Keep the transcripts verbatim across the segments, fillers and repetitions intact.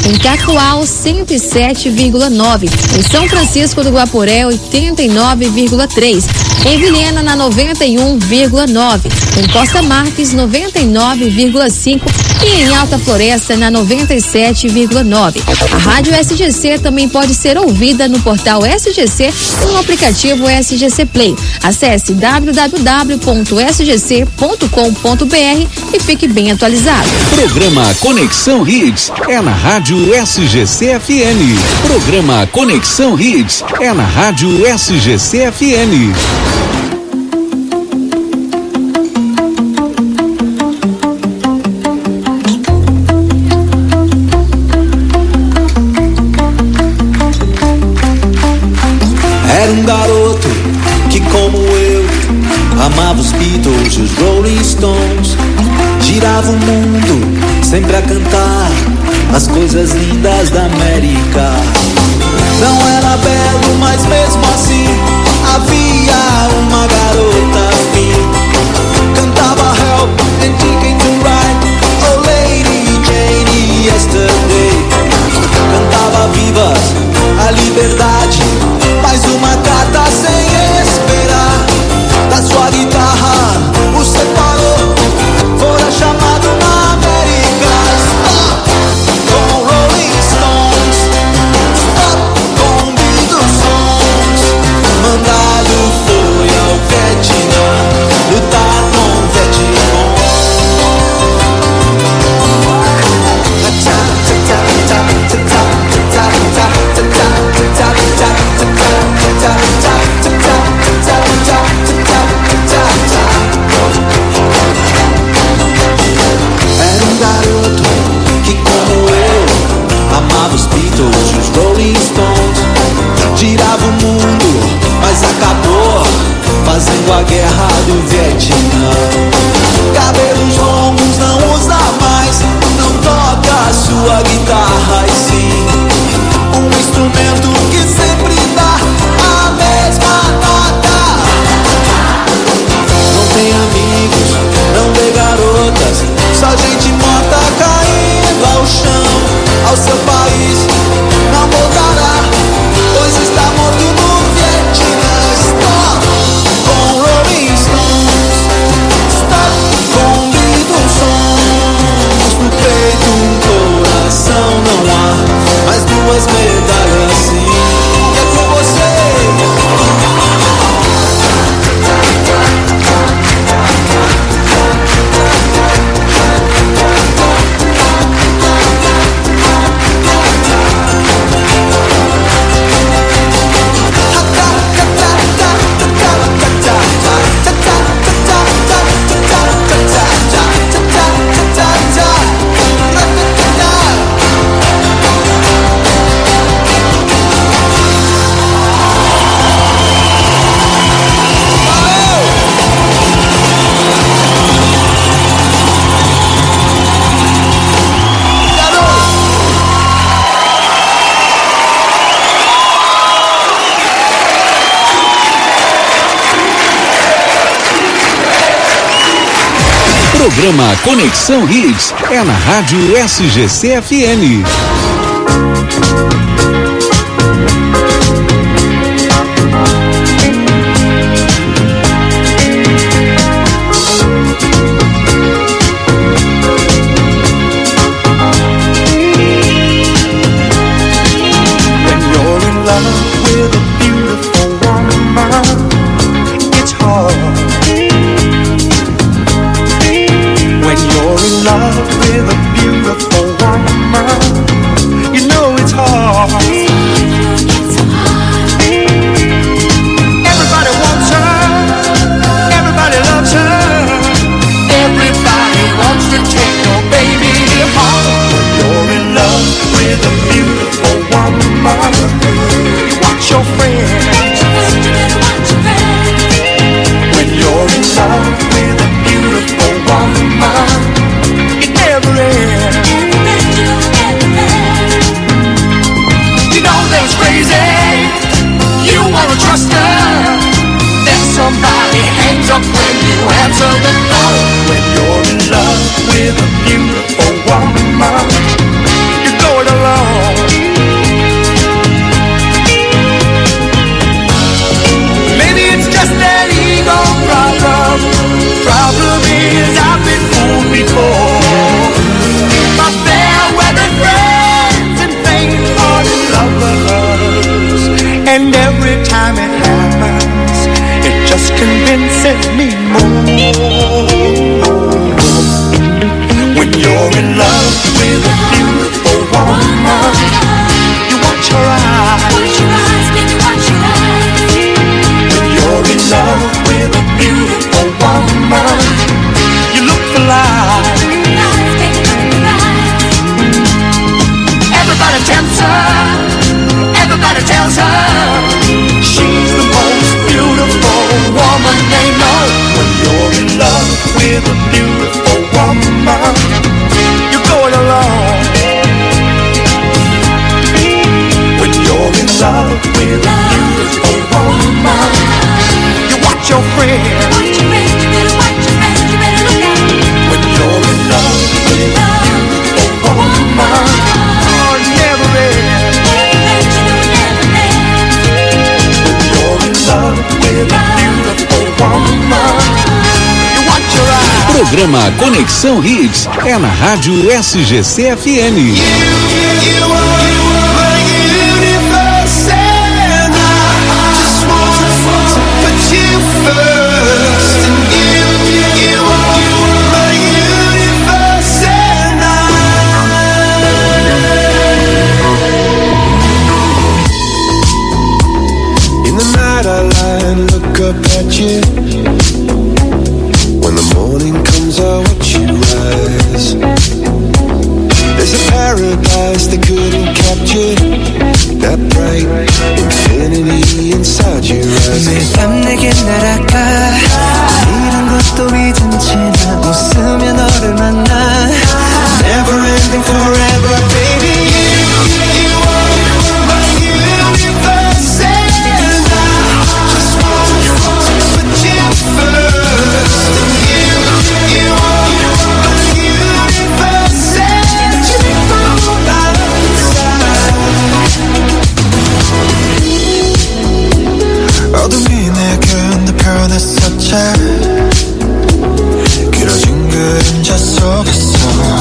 Em Cacoal, cento e sete vírgula nove. Em São Francisco do Guaporé, oitenta e nove vírgula três. Em Vilhena, na noventa e um vírgula nove. Em Costa Marques, noventa e nove vírgula cinco. E em Alta Floresta, na noventa e sete vírgula nove. A Rádio S G C também pode ser ouvida no portal S G C e no aplicativo S G C Play. Acesse w w w ponto s g c ponto com ponto b r e fique bem atualizado. Programa Conexão Hits é na Rádio S G C F M. Programa Conexão Hits é na Rádio S G C F M. Era um garoto que, como eu, amava os Beatles e os Rolling Stones. Girava o mundo sempre a cantar as coisas lindas da América. Não era belo, mas mesmo assim havia uma garota afim. Cantava Help and Ticket to Ride, Oh Lady Jane Yesterday. Cantava Vivas, a liberdade, mais uma carta sem esperar. Da sua guitarra o separou, fora chamado na América. Stop com Rolling Stones, stop com Beatles Songs. Mandado foi ao Vietnã, lutar com Vietcong. Era um garoto que, como eu, amava os Beatles e os Rolling Stones. Girava o mundo, mas acabou fazendo a guerra do Vietnã. Cabelos longos não usa mais, não toca a sua guitarra, e sim um instrumento que sempre dá a mesma nota. Não tem amigos, não vê garotas, só gente morta caindo ao chão. Ao seu país não voltará, pois está morto no Vietnã. Stop com Rolling Stones, stop com Beatles Songs. No peito um coração não há mais duas medalhas assim. É com você. Programa Conexão Hits é na Rádio S G C F M. With a beautiful woman, you're going along. Everybody tempts her, everybody tells her she's the most beautiful woman they know. When you're in love with a beautiful woman, you're going along. When you're in love with a beautiful woman, you watch your friends. Watch your friends, you better watch your friends, you better look out. When you're in love with a beautiful woman, oh, it never ends. You know it never ends. When you're in love with a beautiful woman, you watch your eyes. Programa Conexão Hits é na Rádio S G C F M. You, you are my universe, and I just want to put you first. And you, you are my universe, and I. In the night I lie and look up at you. When the morning comes I watch you rise. There's a paradise they couldn't capture, that bright infinity inside your eyes. 매일 밤 내게 날아가 이런 것도 잊은 채 나 웃으며 너를 만나. Never ending forever baby. You, you are my universe, and I just want to put you first. You, you are my universe, and you fall out inside. 어둠이 내게 펴냈었자 길어진 그림자 속에서.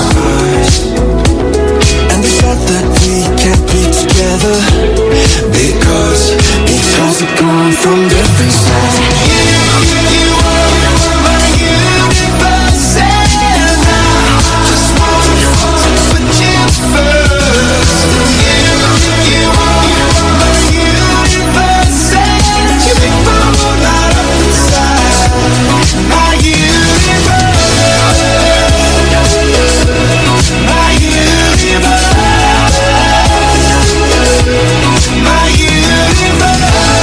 And they said that we can't be together because each has gone from different sides. You, you are my universe, and I just want to put you first. You, you are my universe, and you fall out inside. My universe, my universe, my universe.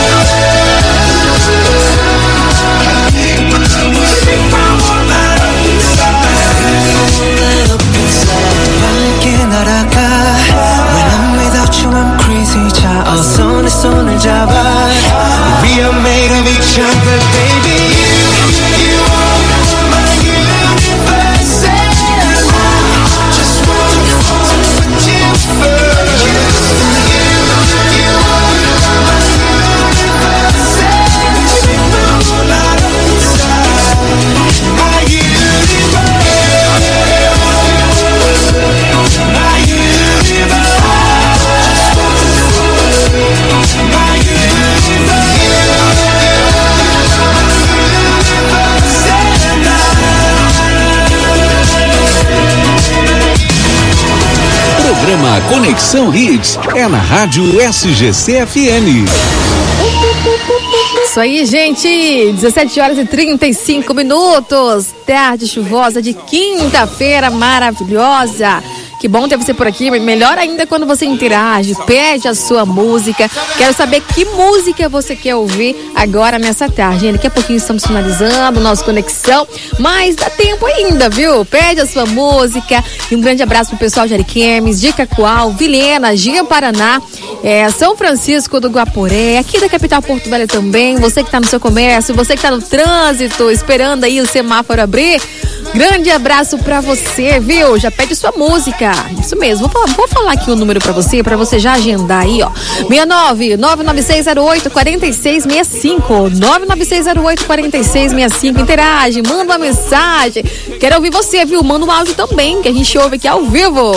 함께 날아가. When I'm without you I'm crazy. 자 어서 내 손을 잡아. We are made of each other baby. You, you are my universe, and I just want to put you first. You, you are my universe, and you fall out inside. My universe, my universe, my Programa Conexão Hits é na Rádio S G C F M. Isso aí, gente, dezessete horas e trinta e cinco minutos, tarde chuvosa de quinta-feira maravilhosa. Que bom ter você por aqui, melhor ainda quando você interage, pede a sua música. Quero saber que música você quer ouvir agora nessa tarde. Daqui a pouquinho estamos finalizando o nosso Conexão, mas dá tempo ainda, viu? Pede a sua música. E um grande abraço pro pessoal de Ariquemes, de Cacoal, Vilhena, Gia Paraná, é, São Francisco do Guaporé, aqui da capital Porto Velho também. Você que tá no seu comércio, você que tá no trânsito, esperando aí o semáforo abrir. Grande abraço pra você, viu? Já pede sua música. Isso mesmo, vou, vou falar aqui o número pra você, pra você já agendar aí, ó. seis nove nove nove seis zero oito quatro seis seis cinco, nove nove seis zero oito quatro seis seis cinco. Interage, manda uma mensagem. Quero ouvir você, viu? Manda um áudio também, que a gente ouve aqui ao vivo.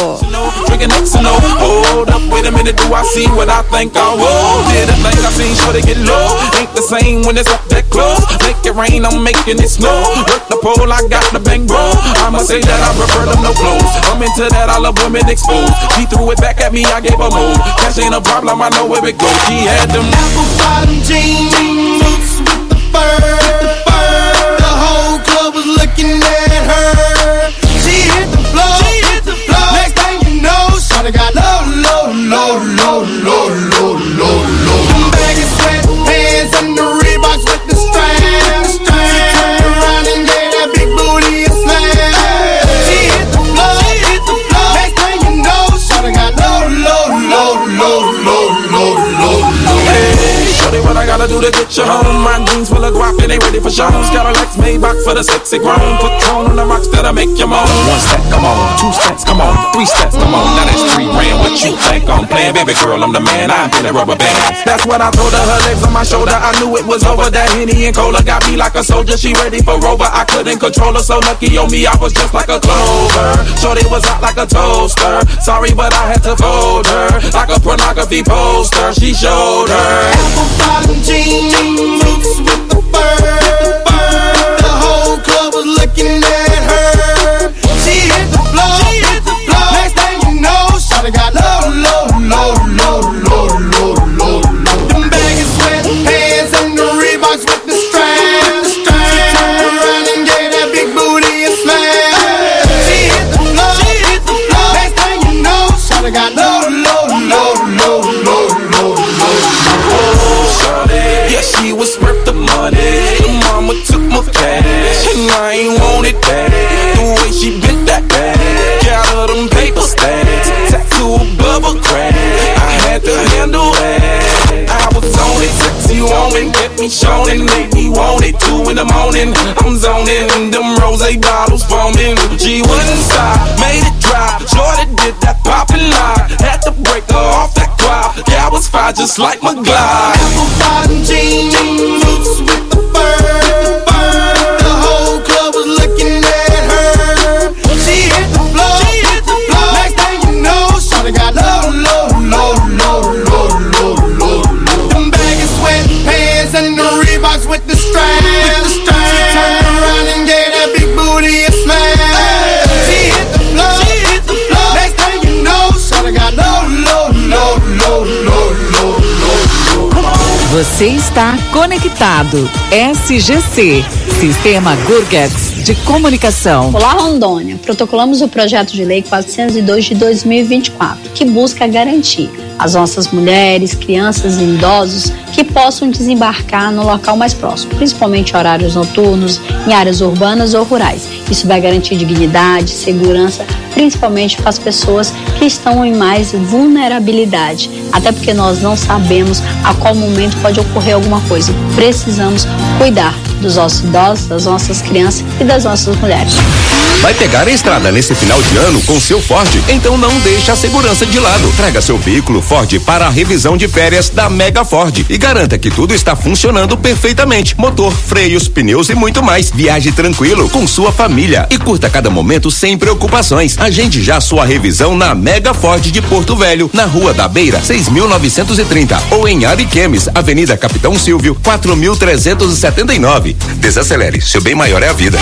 I'ma say that I prefer them no clothes. I'm into that, I love women exposed. She threw it back at me, I gave her more. Cash ain't a problem, I know where it goes. She had them apple bottom jeans, boots with the fur, the fur. The whole club was looking at her. She hit the floor, she hit the floor. Next thing you know, shawty got low. load, load, load, load, load, load, load. Them baggy sweatpants and the Reeboks with the strands. She turned around and gave that big booty a slam. She hit the floor, she hit the floor. Next thing you know, shawty got load, load, load, load, load, load, load, load. Hey, shorty, what I gotta do to get you home? My jeans full of guap and they ready for shows. Got a Lex Maybach for the sexy grown. Put tone on the rocks that'll make you moan. One step, come on. Two steps, come on. Three steps, come on. Now that's three grand. What you think I'm playing? Baby girl, I'm the man. I'm feeling rubber band. That's what I told her. Her legs on my shoulder. I knew it was over. That Henny and Cola got me like a soldier. She ready for Rover. I couldn't control her. So lucky on me, I was just like a clover. Shorty was hot like a toaster. Sorry, but I had to fold her like a pornography poster. She showed her apple bottom jeans, boots with the fur. The whole club was looking at her. She hit the floor, she hit the floor. Next thing you know, shawty got low, low, low, low, low, low, low, low. Them baggy sweatpants and the Reeboks with the strands. She turned around and gave that big booty a slam. She hit the floor, she hit the floor. Next thing you know, shawty got low, low, low, low, low, low, low. Yeah, she was worth the money. The mama took my cash, and I ain't want it back. The way she bent that back, got her them paper stacks, tattoo bubble crack. I had to handle that. I was on it, sexy woman, kept me showing, made me want it. Two in the morning, I'm zoning, them rose bottles foaming. She wouldn't stop, made it drop. Jordan did that poppin' lock, had to break her off that guap. Yeah, I was fine just like my glide. Apple bottom jeans, boots with the fur. The whole club was looking at her. She hit the floor, she hit the floor. Next thing you know, shawty got low, low, low, low, low, low, low, low. Them baggy sweatpants and the Reeboks with the strands. She turned around and gave that big booty a slam. She hit the floor, she hit the floor. Next thing you know, shawty got low, low, low, low, low, low, low. Você está conectado. S G C, Sistema Gurgets de Comunicação. Olá, Rondônia. Protocolamos o projeto de lei quatrocentos e dois de dois mil e vinte e quatro, que busca garantir às nossas mulheres, crianças e idosos que possam desembarcar no local mais próximo, principalmente em horários noturnos, em áreas urbanas ou rurais. Isso vai garantir dignidade, segurança, principalmente para as pessoas que estão em mais vulnerabilidade, até porque nós não sabemos a qual momento pode ocorrer alguma coisa. Precisamos cuidar dos nossos idosos, das nossas crianças e das nossas mulheres. Vai pegar a estrada nesse final de ano com seu Ford? Então não deixe a segurança de lado. Traga seu veículo Ford para a revisão de férias da Mega Ford e garanta que tudo está funcionando perfeitamente. Motor, freios, pneus e muito mais. Viaje tranquilo com sua família e curta cada momento sem preocupações. Agende já sua revisão na Mega Ford de Porto Velho, na Rua da Beira, seis mil novecentos e trinta, ou em Ariquemes, Avenida Capitão Silvio, quatro mil trezentos e setenta e nove. Desacelere, seu bem maior é a vida.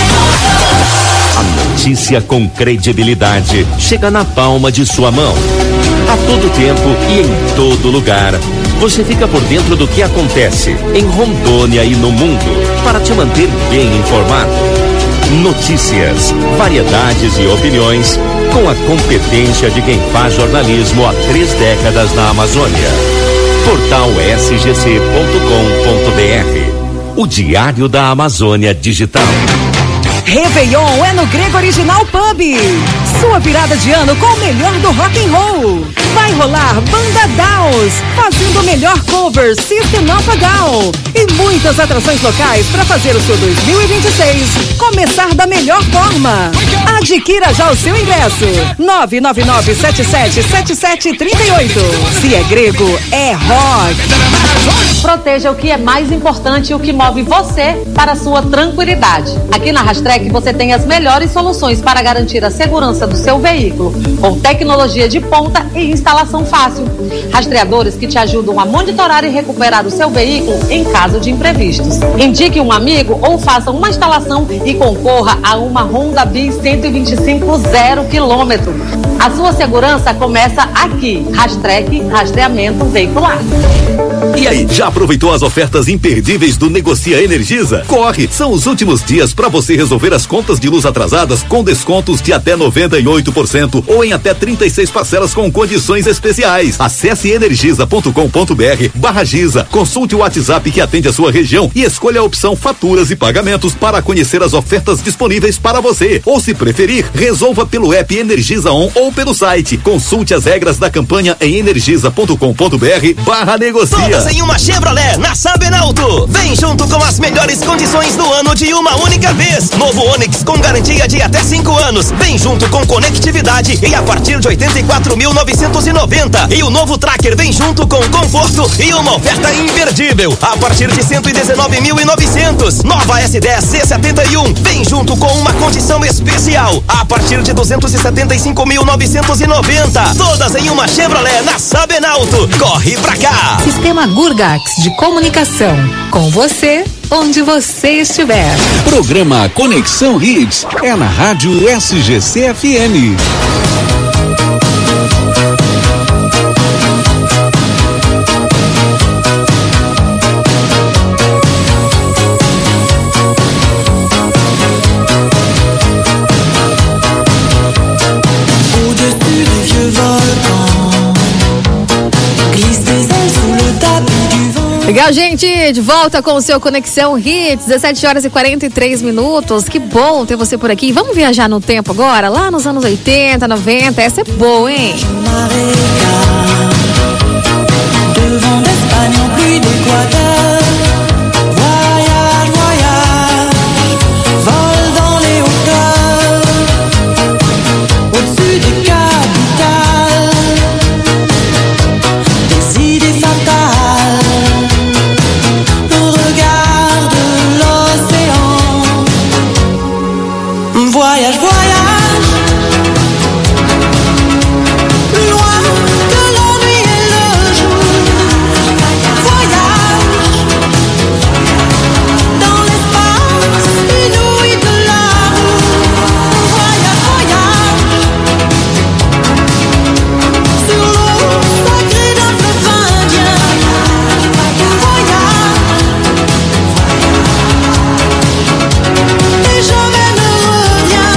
A notícia com credibilidade chega na palma de sua mão. A todo tempo e em todo lugar. Você fica por dentro do que acontece em Rondônia e no mundo, para te manter bem informado. Notícias, variedades e opiniões, com a competência de quem faz jornalismo há três décadas na Amazônia. Portal S G C ponto com ponto B R. O Diário da Amazônia Digital. Réveillon é no Grego Original Pub. Sua virada de ano com o melhor do rock and roll. Vai rolar Banda Downs, fazendo o melhor cover System of a Down. E muitas atrações locais para fazer o seu dois mil e vinte e seis começar da melhor forma. Adquira já o seu ingresso. nove nove nove sete sete sete sete três oito. Se é grego, é rock. Proteja o que é mais importante e o que move você para a sua tranquilidade. Aqui na Rastrec você tem as melhores soluções para garantir a segurança do seu veículo, com tecnologia de ponta e instalação fácil. Rastrec rastreadores que te ajudam a monitorar e recuperar o seu veículo em caso de imprevistos. Indique um amigo ou faça uma instalação e concorra a uma Honda Bis cento e vinte e cinco zero quilômetro. A sua segurança começa aqui. Rastrec, rastreamento veicular. E aí, já aproveitou as ofertas imperdíveis do Negocia Energisa? Corre! São os últimos dias para você resolver as contas de luz atrasadas com descontos de até noventa e oito por cento ou em até trinta e seis parcelas com condições especiais. Acesse energisa ponto com ponto br barra Giza, consulte o WhatsApp que atende a sua região e escolha a opção faturas e pagamentos para conhecer as ofertas disponíveis para você. Ou se preferir, resolva pelo app Energisa On ou pelo site. Consulte as regras da campanha em energisa ponto com ponto br barra negocia. Todas em uma Chevrolet na Sabenauto. Vem junto com as melhores condições do ano de uma única vez. Novo Onix com garantia de até cinco anos. Vem junto com conectividade e a partir de oitenta e quatro mil novecentos e noventa. E o novo Tracker vem junto com conforto e uma oferta imperdível a partir de cento e dezenove mil e novecentos. Nova S dez C setenta e um vem junto com uma condição especial a partir de duzentos e setenta e cinco mil novecentos e noventa. Todas em uma Chevrolet na Sabenauto. Corre pra cá. Sistema Gurgax de comunicação. Com você, onde você estiver. Programa Conexão Hits é na Rádio S G C F M. Legal, gente, de volta com o seu Conexão Hits, dezessete horas e quarenta e três minutos. Que bom ter você por aqui. Vamos viajar no tempo agora, lá nos anos oitenta, noventa. Essa é boa, hein? Voyage, voyage, loin de l'ennui et le jour. Voyage, dans l'espace inouï de l'amour. Voyage, voyage, sur l'eau sacrée d'un fleuve indien. Voyage, et jamais ne reviens.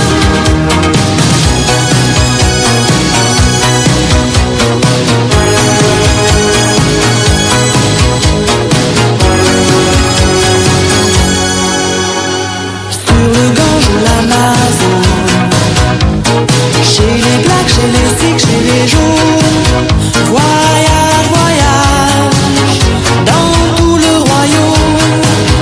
Sur le Gange ou l'Amazon, chez les Blacks, chez les Sikhs, chez les Jaunes. Voyage, voyage, dans tout le royaume.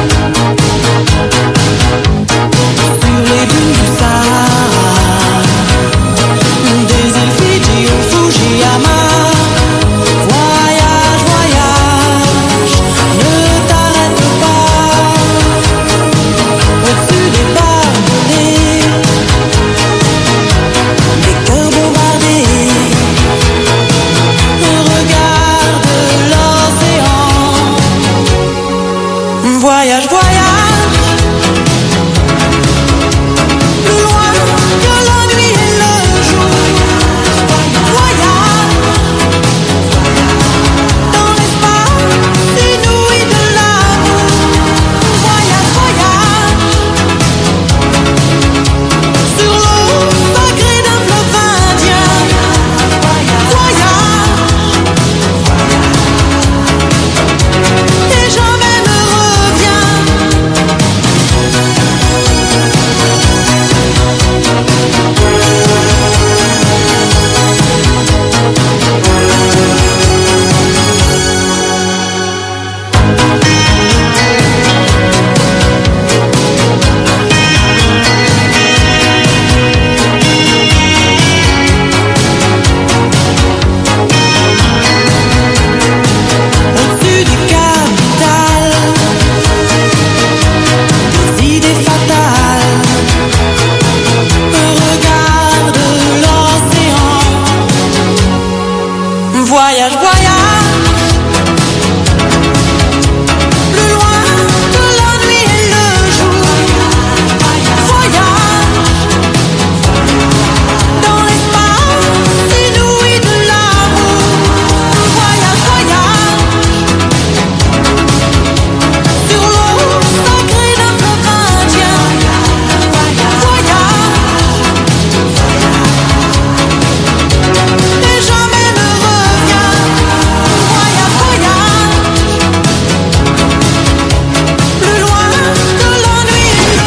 Sur les dunes du Sahara, des îles Fidji au Fujiyama. Voyage, voyage, ne t'arrête pas. Au-dessus des barbelés, des cœurs bombardés. Regarde l'océan. Voyage, voyage, plus loin que la nuit et le jour. Voyage, dans l'espace inouï de l'amour. Voyage, voyage, sur l'eau sacrée d'un fleuve indien. Voyage, et jamais ne reviens. Au-dessus du capital, des idées fatales. Regarde l'océan. Voyage, voyage,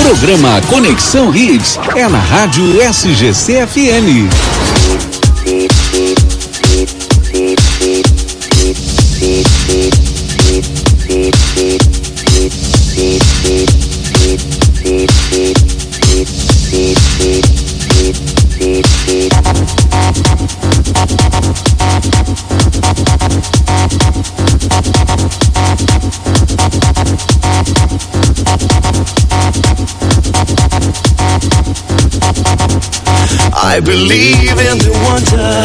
Programa Conexão Hits é na Rádio S G C F M. I believe in the wonder.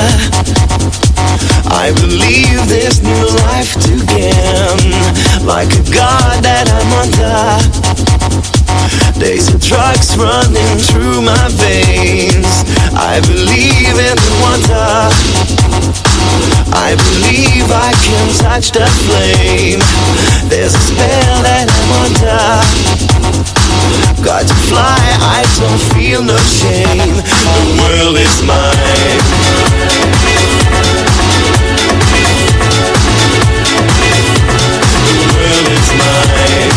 I believe this new life to gain. Like a God that I'm under. Days of drugs running through my veins. I believe in the wonder. I believe I can touch the flame. There's a spell that I'm under. Got to fly, I don't feel no shame. The world is mine. The world is mine.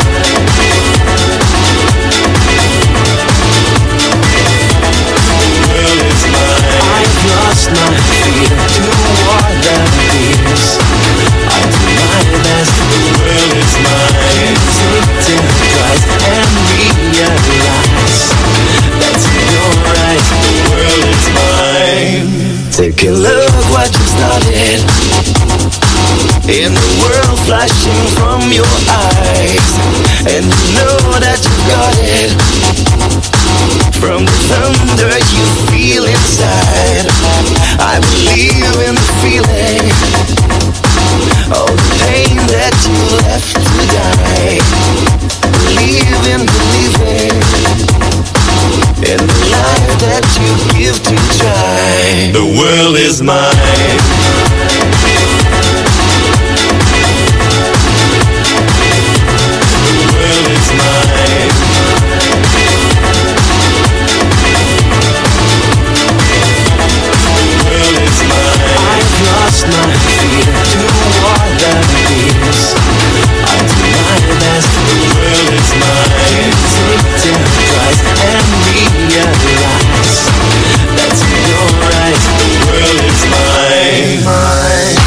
The world is mine. I've lost my fear to what that is. I do my best. The world is mine. Take the prize and realize that you're right. The world is mine. Take a look what you started. In the world flashing from your eyes, and you know that you got it. From the thunder you feel inside, I believe in the feeling. All the pain that you left to die. Believe in believing in the life that you give to try. The world is mine. The world is mine. The world is mine. I've lost my fear to what that is. I do my best. The world is mine. Take the prize and realize that you're right. The world is mine. Mine.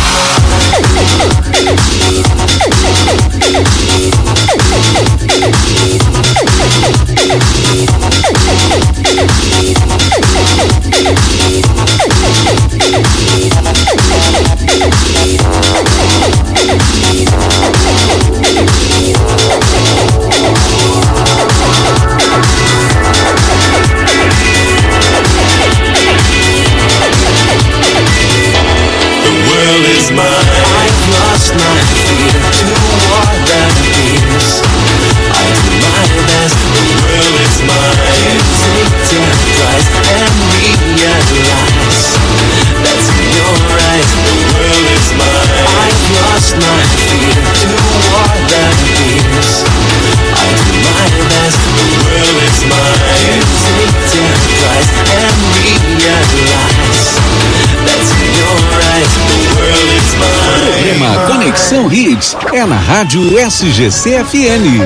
I've lost my fear to what that is. I do my best. The world is mine. Take the prize and realize that you're right. The world is mine. I've lost my fear to what that is. I do my best. The world is mine. Take the prize and realize that you're right. The world is mine. Programa Conexão Hits é na Rádio S G C F M.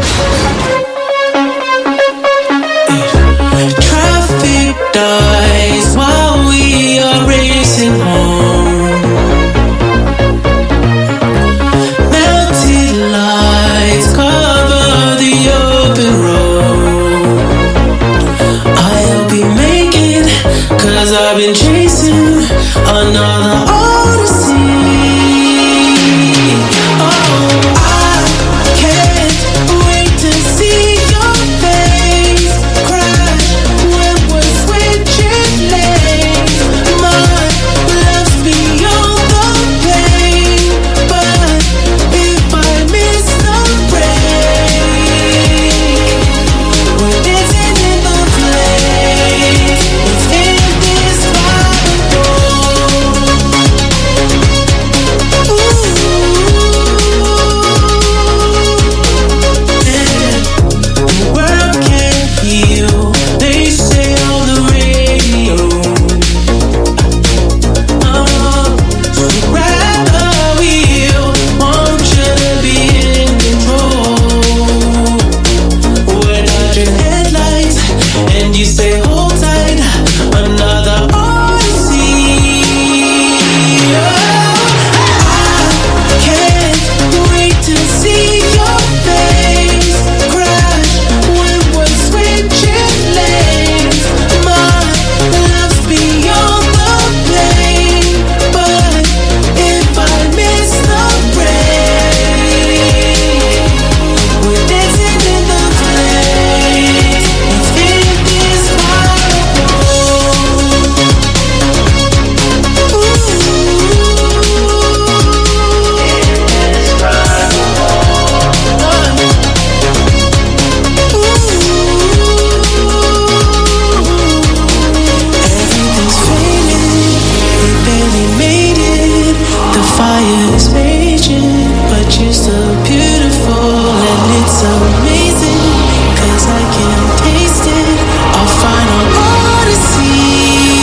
Traffic dies while we are racing home. Melted lights cover the open road. I'll be making, cause I've been chasing another odyssey. Switching is raging, but you're still beautiful, and it's amazing, cause I can taste it. I'll find out all to see.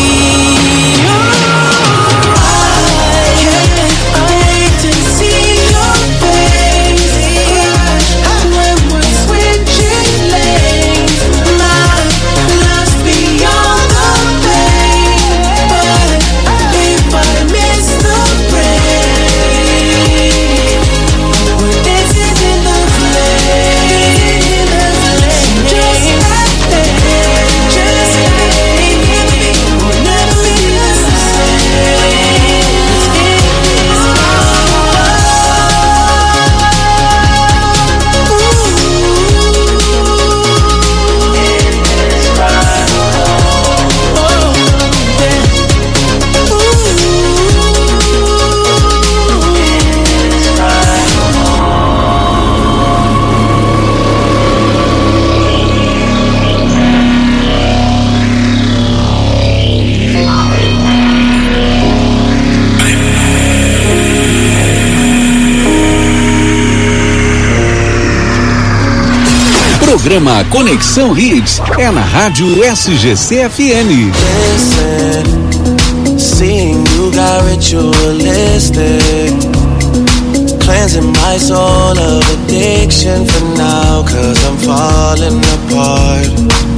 Programa Conexão Hits é na Rádio S G C F M. Listen, seeing you got ritualistic, cleansing my soul of addiction for now, cause I'm falling apart.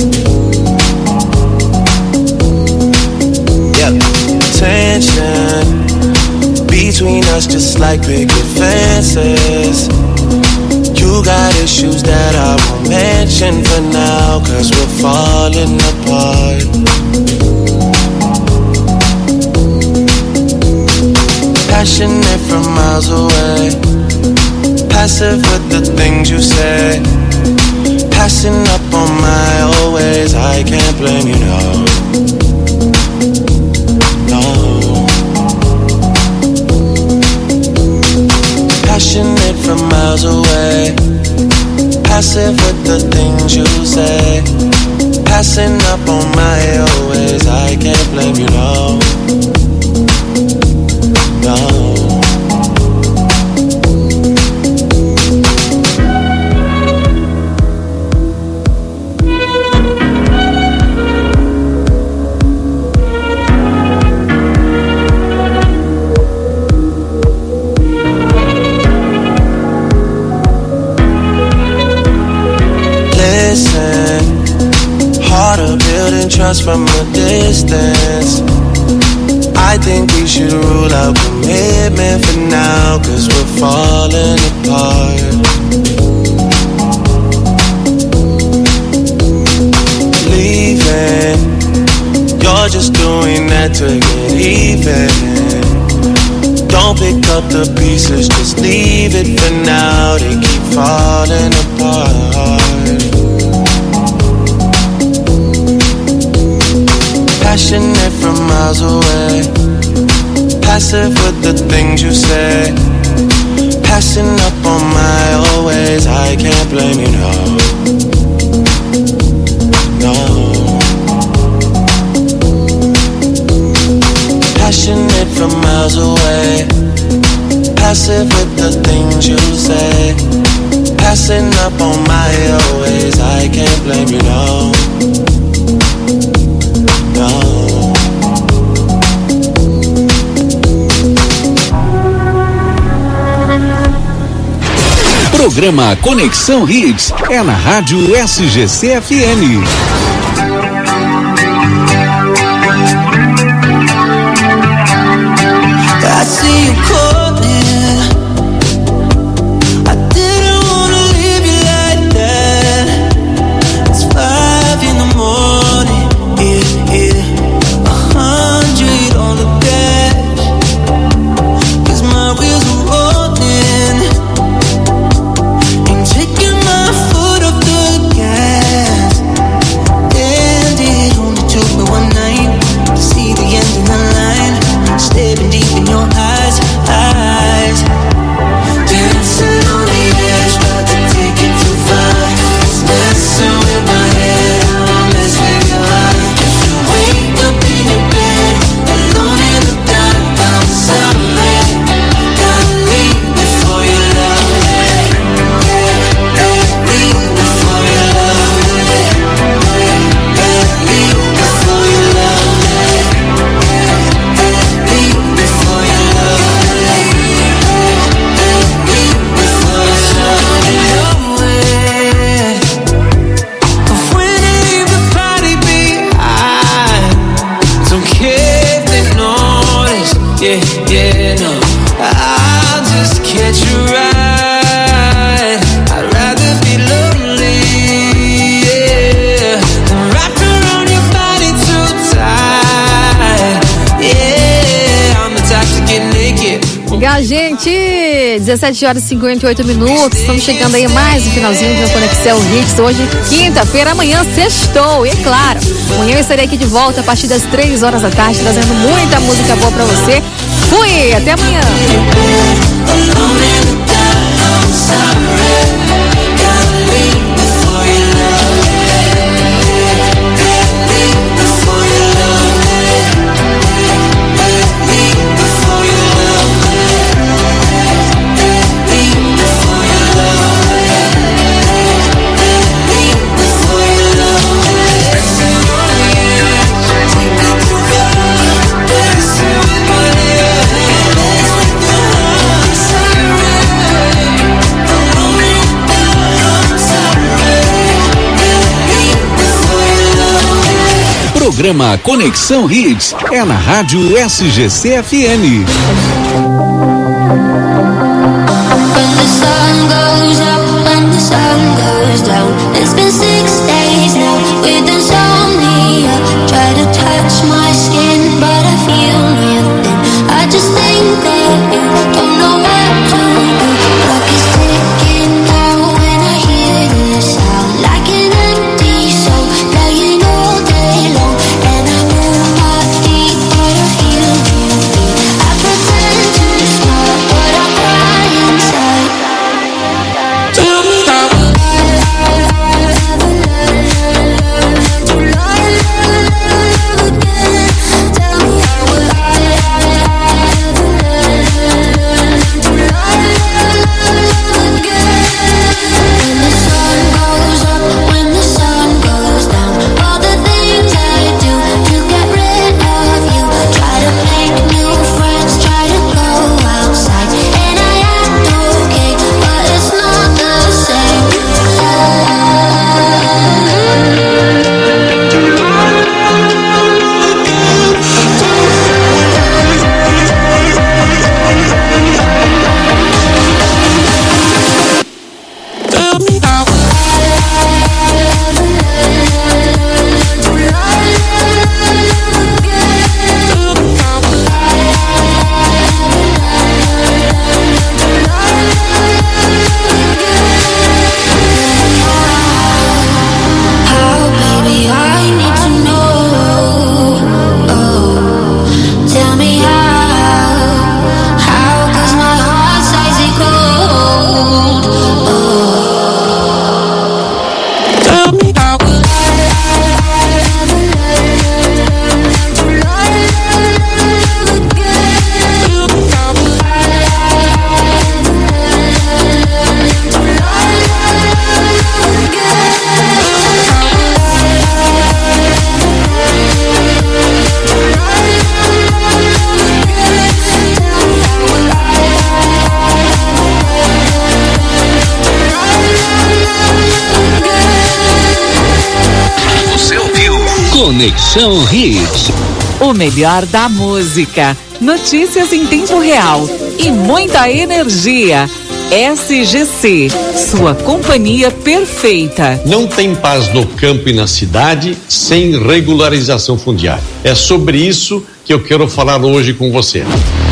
Yep, tension between us just like picket fences. You got issues that I won't mention for now, cause we're falling apart. Passionate from miles away, passive with the things you say, passing up on my old ways. I can't blame you, no. Passionate from miles away, passive with the things you say, passing up on my old ways. I can't blame you, no, no. Trust from a distance. I think we should rule out commitment for now, cause we're falling apart. Leaving, you're just doing that to get even. Don't pick up the pieces, just leave it for now. They keep falling apart. Passionate from miles away, passive with the things you say, passing up on my old ways. I can't blame you, no, no. Passionate from miles away, passive with the things you say, passing up on my old ways. I can't blame you, no. Programa Conexão Hits é na Rádio S G C F M. I see you calling. I didn't wanna leave you like that. It's five in the morning. Yeah, yeah. A hundred on the dash, cause my wheels are rolling. Ain't taking my foot off the gas. And it only took me one night to see the end of the line. Staring deep in your eyes, I gente! dezessete horas e cinquenta e oito minutos. Estamos chegando aí mais um finalzinho de Conexão Hits. Hoje, quinta-feira, amanhã sextou. E é claro, amanhã eu estarei aqui de volta a partir das três horas da tarde, trazendo muita música boa pra você. Fui! Até amanhã! Programa Conexão Hits é na Rádio S G C F M. Conexão Hits. O melhor da música, notícias em tempo real e muita energia. S G C, sua companhia perfeita. Não tem paz no campo e na cidade sem regularização fundiária. É sobre isso que eu quero falar hoje com você.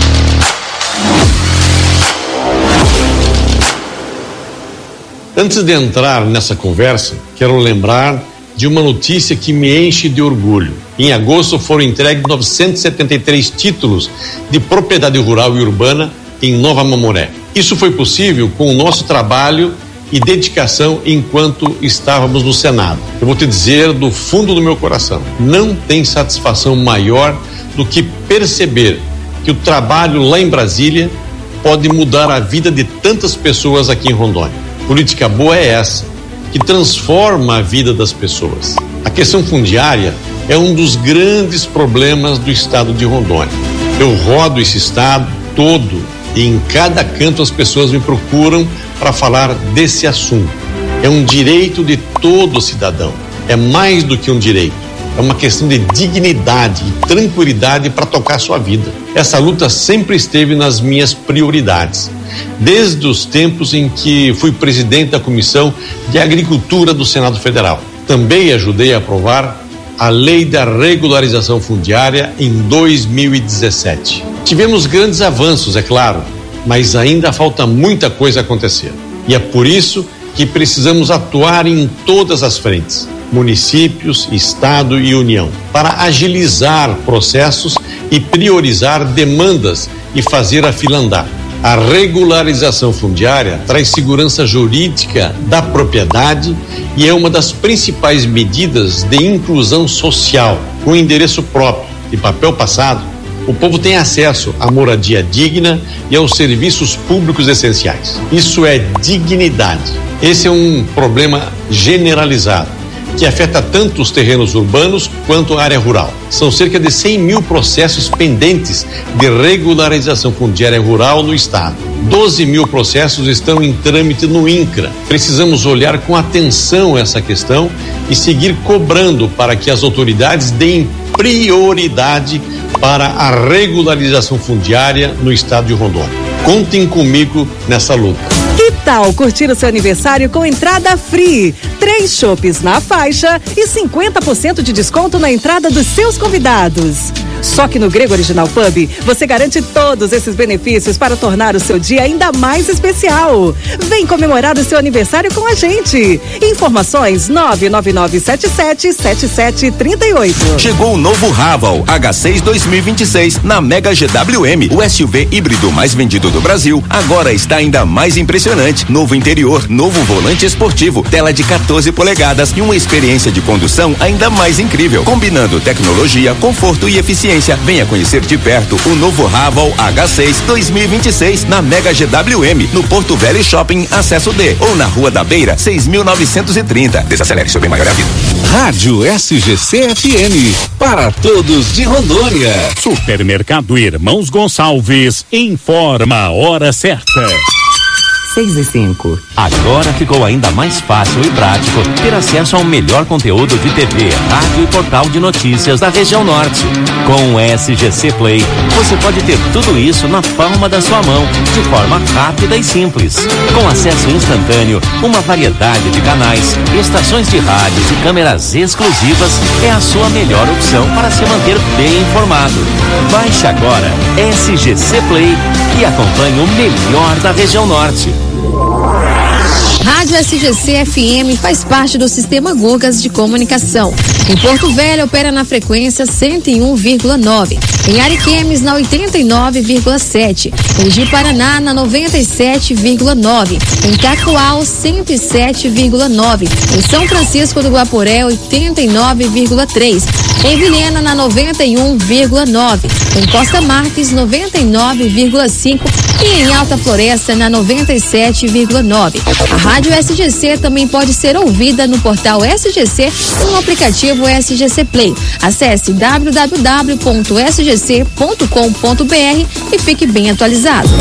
Antes de entrar nessa conversa, quero lembrar de uma notícia que me enche de orgulho. Em agosto foram entregues novecentos e setenta e três títulos de propriedade rural e urbana em Nova Mamoré. Isso foi possível com o nosso trabalho e dedicação enquanto estávamos no Senado. Eu vou te dizer do fundo do meu coração, não tem satisfação maior do que perceber que o trabalho lá em Brasília pode mudar a vida de tantas pessoas aqui em Rondônia. Política boa é essa, que transforma a vida das pessoas. A questão fundiária é um dos grandes problemas do estado de Rondônia. Eu rodo esse estado todo e em cada canto as pessoas me procuram para falar desse assunto. É um direito de todo cidadão. É mais do que um direito. É uma questão de dignidade e tranquilidade para tocar a sua vida. Essa luta sempre esteve nas minhas prioridades. Desde os tempos em que fui presidente da Comissão de Agricultura do Senado Federal. Também ajudei a aprovar a Lei da Regularização Fundiária em dois mil e dezessete. Tivemos grandes avanços, é claro, mas ainda falta muita coisa acontecer. E é por isso que precisamos atuar em todas as frentes, municípios, Estado e União, para agilizar processos e priorizar demandas e fazer a fila andar. A regularização fundiária traz segurança jurídica da propriedade e é uma das principais medidas de inclusão social. Com endereço próprio e papel passado, o povo tem acesso à moradia digna e aos serviços públicos essenciais. Isso é dignidade. Esse é um problema generalizado que afeta tanto os terrenos urbanos quanto a área rural. São cerca de cem mil processos pendentes de regularização fundiária rural no estado. doze mil processos estão em trâmite no INCRA. Precisamos olhar com atenção essa questão e seguir cobrando para que as autoridades deem prioridade para a regularização fundiária no estado de Rondônia. Contem comigo nessa luta. Que tal curtir o seu aniversário com entrada free? Três chopes na faixa e cinquenta por cento de desconto na entrada dos seus convidados. Só que no Grego Original Pub, você garante todos esses benefícios para tornar o seu dia ainda mais especial. Vem comemorar o seu aniversário com a gente. Informações nove nove nove sete sete sete sete três oito. Chegou o novo Raval H seis dois mil e vinte e seis na Mega G W M, o S U V híbrido mais vendido do Brasil. Agora está ainda mais impressionante. Novo interior, novo volante esportivo, tela de quatorze polegadas e uma experiência de condução ainda mais incrível, combinando tecnologia, conforto e eficiência. Venha conhecer de perto o novo Raval H seis dois mil e vinte e seis na Mega G W M, no Porto Velho Shopping, acesso D, ou na Rua da Beira, seis mil novecentos e trinta. Desacelere seu bem maior a vida. Rádio S G C F M, para todos de Rondônia. Supermercado Irmãos Gonçalves informa a hora certa. seis e cinco. Agora ficou ainda mais fácil e prático ter acesso ao melhor conteúdo de T V, rádio e portal de notícias da região norte. Com o S G C Play, você pode ter tudo isso na palma da sua mão, de forma rápida e simples. Com acesso instantâneo, uma variedade de canais, estações de rádios e câmeras exclusivas, é a sua melhor opção para se manter bem informado. Baixe agora S G C Play e acompanhe o melhor da região norte. Rádio S G C F M faz parte do Sistema Gugas de Comunicação. Em Porto Velho opera na frequência cento e um vírgula nove. Em Ariquemes na oitenta e nove vírgula sete. Em Ji-Paraná na noventa e sete vírgula nove. Em Cacoal cento e sete vírgula nove. Em São Francisco do Guaporé oitenta e nove vírgula três. Em Vilhena na noventa e um vírgula nove. Em Costa Marques noventa e nove vírgula cinco. E em Alta Floresta na noventa e sete vírgula nove. A Rádio S G C também pode ser ouvida no portal S G C e no aplicativo S G C Play. Acesse w w w ponto s g c ponto com ponto b r e fique bem atualizado.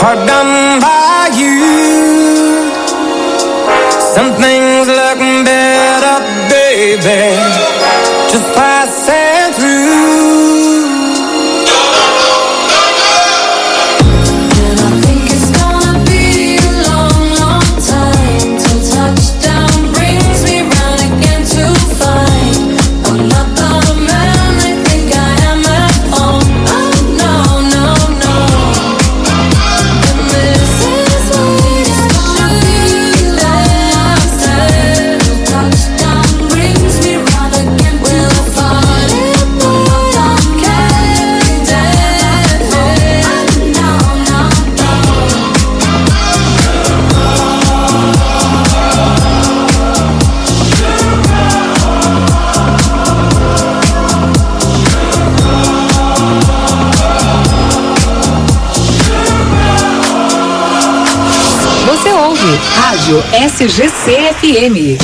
hard done by you. Some things look better, baby, just passing through. Rádio S G C F M.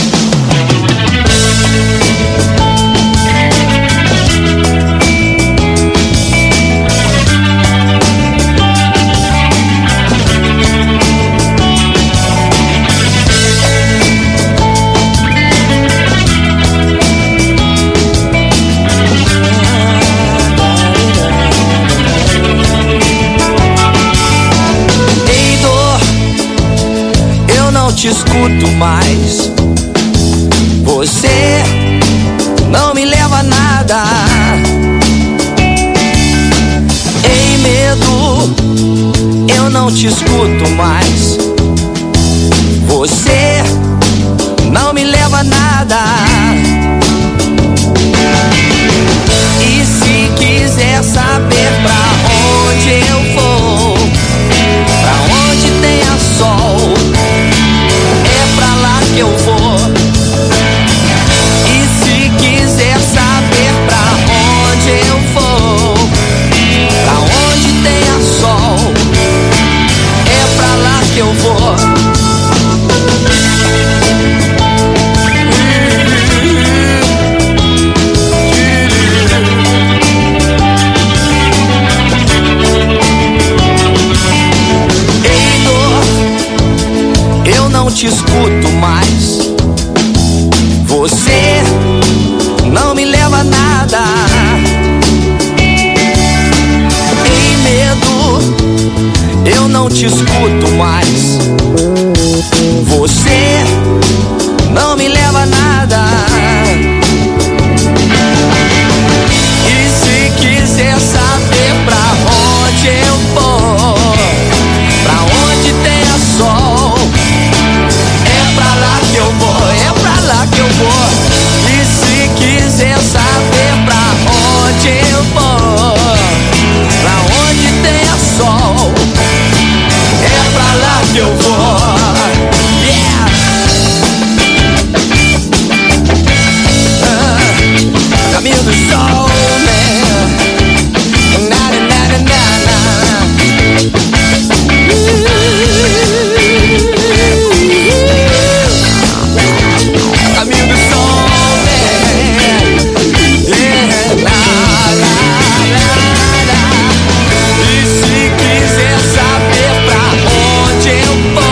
Te escuto mais. Você não me leva a nada. Em medo, eu não te escuto mais. Você não me leva a nada. E se quiser saber pra onde eu vou, pra onde tenha sol, eu vou. E se quiser saber pra onde eu vou, pra onde tenha sol, é pra lá que eu vou. Ei, dor, eu não te escuto mais. Você não me leva a nada. Em medo, eu não te escuto mais. Você não me leva a nada. E se quiser saber pra onde eu vou, pra onde tenha sol, é pra lá que eu vou, é pra lá que eu vou. E se quiser saber pra onde eu vou, pra onde tenha sol, é pra lá que eu vou. Yeah! Ah, caminho do sol, man. Na, na, na, na, na. Caminho do sol, né? Yeah, lá, lá, lá, lá. E se quiser saber pra onde eu vou,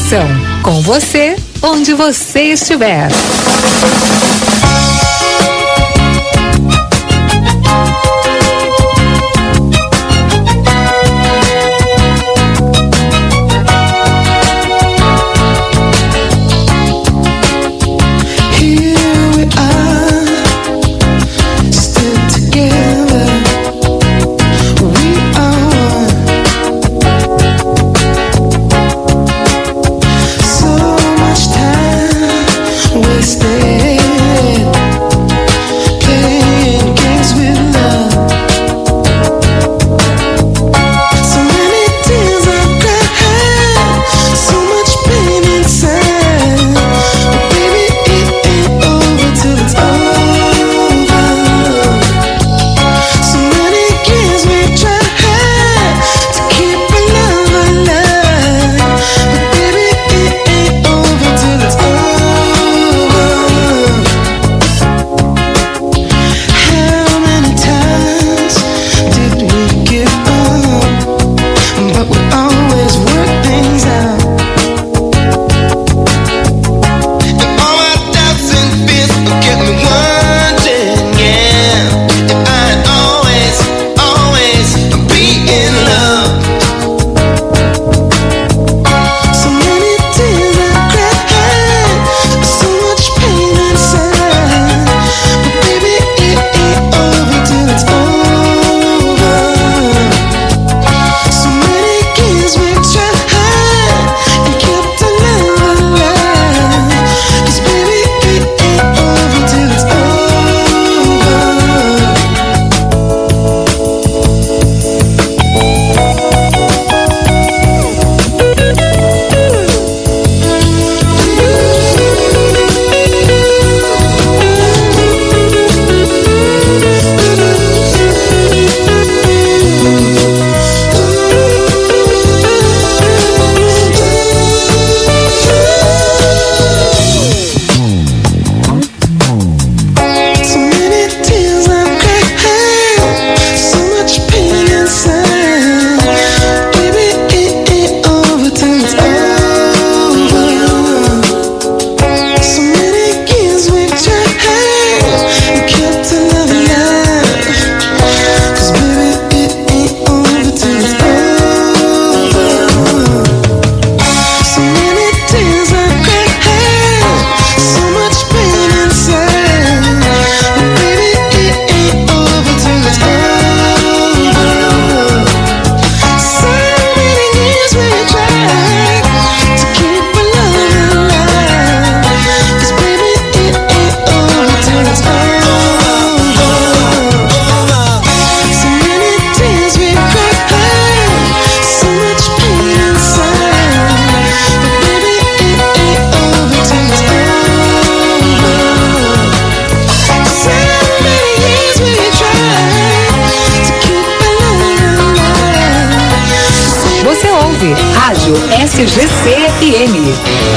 Comunicação. Com você, onde você estiver. Rádio S G C F M.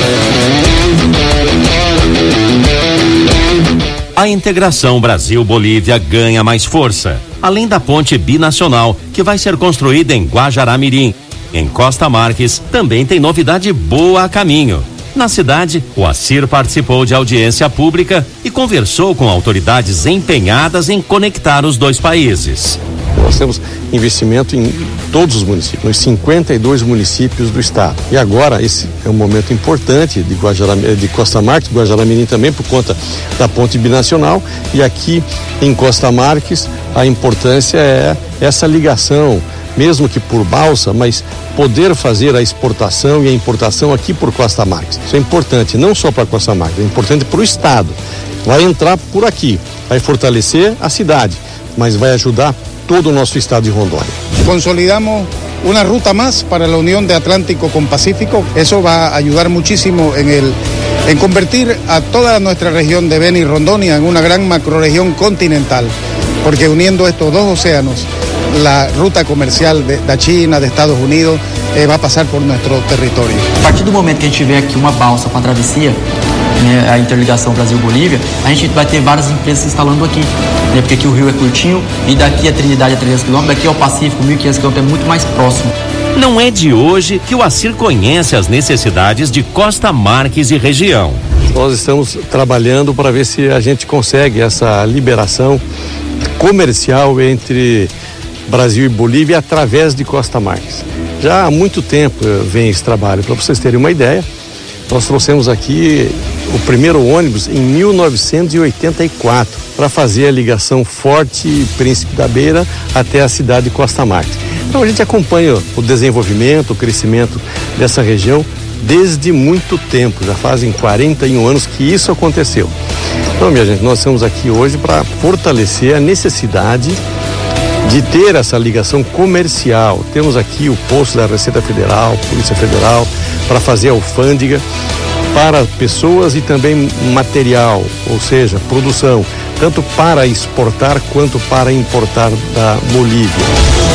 A integração Brasil-Bolívia ganha mais força, além da ponte binacional que vai ser construída em Guajará-Mirim. Em Costa Marques também tem novidade boa a caminho. Na cidade, o ACIR participou de audiência pública e conversou com autoridades empenhadas em conectar os dois países. Nós temos investimento em todos os municípios, nos cinquenta e dois municípios do estado. E agora esse é um momento importante de, Guajará, de Costa Marques, Guajará-Mirim também por conta da ponte binacional. E aqui em Costa Marques a importância é essa ligação, mesmo que por balsa, mas poder fazer a exportação e a importação aqui por Costa Marques. Isso é importante, não só para Costa Marques, é importante para o estado. Vai entrar por aqui, vai fortalecer a cidade, mas vai ajudar todo o nosso estado de Rondônia. Consolidamos una ruta más para la unión de Atlántico con Pacífico. Eso va a ayudar muchísimo en el en convertir a toda nuestra región de Beni y Rondônia en una gran macrorregión continental, porque uniendo estos dos océanos, la ruta comercial de, da China, de Estados Unidos, eh, va a pasar por nuestro territorio. A partir do momento que a gente tiver aqui uma balsa com a travessia, né, a interligação Brasil-Bolívia, a gente vai ter várias empresas instalando aqui, né, porque aqui o rio é curtinho e daqui a Trinidade a trezentos quilômetros, daqui ao Pacífico, mil e quinhentos quilômetros, é muito mais próximo. Não é de hoje que o Acir conhece as necessidades de Costa Marques e região. Nós estamos trabalhando para ver se a gente consegue essa liberação comercial entre Brasil e Bolívia através de Costa Marques. Já há muito tempo vem esse trabalho. Para vocês terem uma ideia, nós trouxemos aqui o primeiro ônibus em mil novecentos e oitenta e quatro para fazer a ligação Forte Príncipe da Beira até a cidade de Costa Marques. Então a gente acompanha o desenvolvimento, o crescimento dessa região desde muito tempo, já fazem quarenta e um anos que isso aconteceu. Então, minha gente, nós estamos aqui hoje para fortalecer a necessidade de ter essa ligação comercial. Temos aqui o posto da Receita Federal, Polícia Federal, para fazer a alfândega para pessoas e também material, ou seja, produção, tanto para exportar quanto para importar da Bolívia.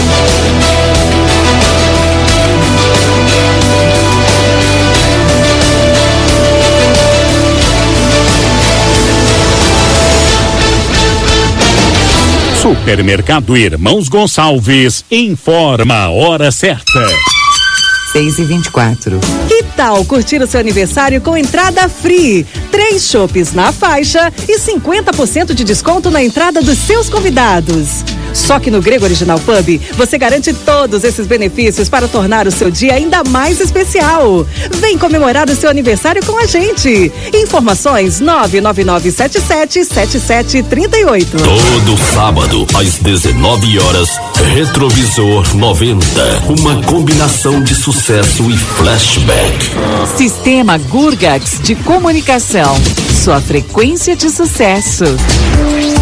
Supermercado Irmãos Gonçalves informa a hora certa. seis e vinte e quatro. Que tal curtir o seu aniversário com entrada free? Três chopes na faixa e cinquenta por cento de desconto na entrada dos seus convidados. Só que no Grego Original Pub, você garante todos esses benefícios para tornar o seu dia ainda mais especial. Vem comemorar o seu aniversário com a gente. Informações nove nove nove sete sete sete sete três oito. Todo sábado, às dezenove horas, Retrovisor noventa. Uma combinação de sucesso e flashback. Sistema Gurgax de comunicação. Sua frequência de sucesso.